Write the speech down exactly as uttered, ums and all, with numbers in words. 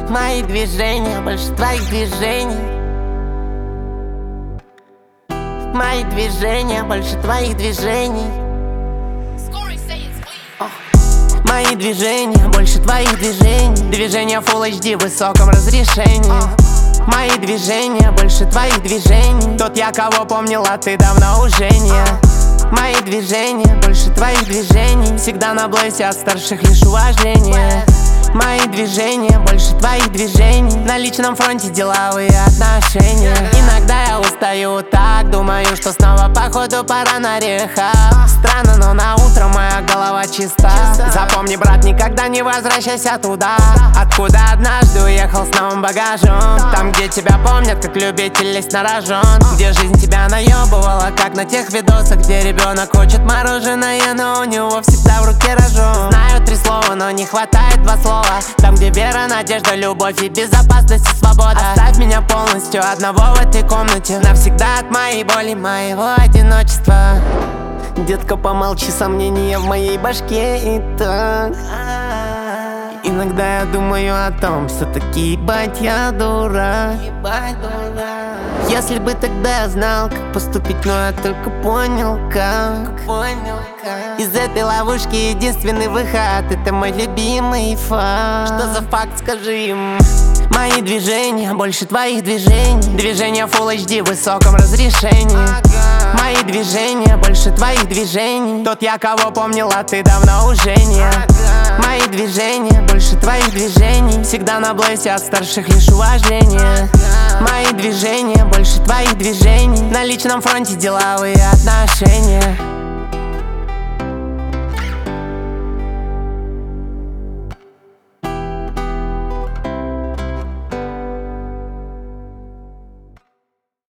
Мои движения больше твоих движений. Мои движения больше твоих движений. Мои движения больше твоих движений. Движения Full эйч ди в высоком разрешении. Мои движения больше твоих движений. Тот я, кого помнила, ты давно уже не. Мои движения больше твоих движений. Всегда на блэсе от старших лишь уважение. Мои движения больше твоих движений. На личном фронте деловые отношения. Иногда я устаю так, думаю, что снова походу пора на рехаб. Странно, но на утро моя голова чиста. Запомни, брат, никогда не возвращайся туда, откуда однажды уехал с новым багажом. Там, где тебя помнят, как любитель лезть на рожон. Где жизнь тебя наебывала, как на тех видосах, где ребенок хочет мороженое, но у него всегда в руке рожон. Знаю три слова, но не хватает два слова. Там, где вера, надежда, любовь и безопасность и свобода. Оставь меня полностью одного в этой комнате, навсегда от моей боли, моего одиночества. Детка, помолчи, сомнения в моей башке и так. Иногда я думаю о том, все-таки ебать я дурак. Если бы тогда я знал, как поступить, но я только понял как. Из этой ловушки единственный выход — это мой любимый факт. Что за факт, скажи им. Мои движения больше твоих движений. Движения Full эйч ди в высоком разрешении. Мои движения больше твоих движений. Тот я, кого помнила, ты давно уже не. Мои движения больше твоих движений. Всегда на блэсе от старших лишь уважение. Мои движения больше твоих движений. На личном фронте деловые отношения.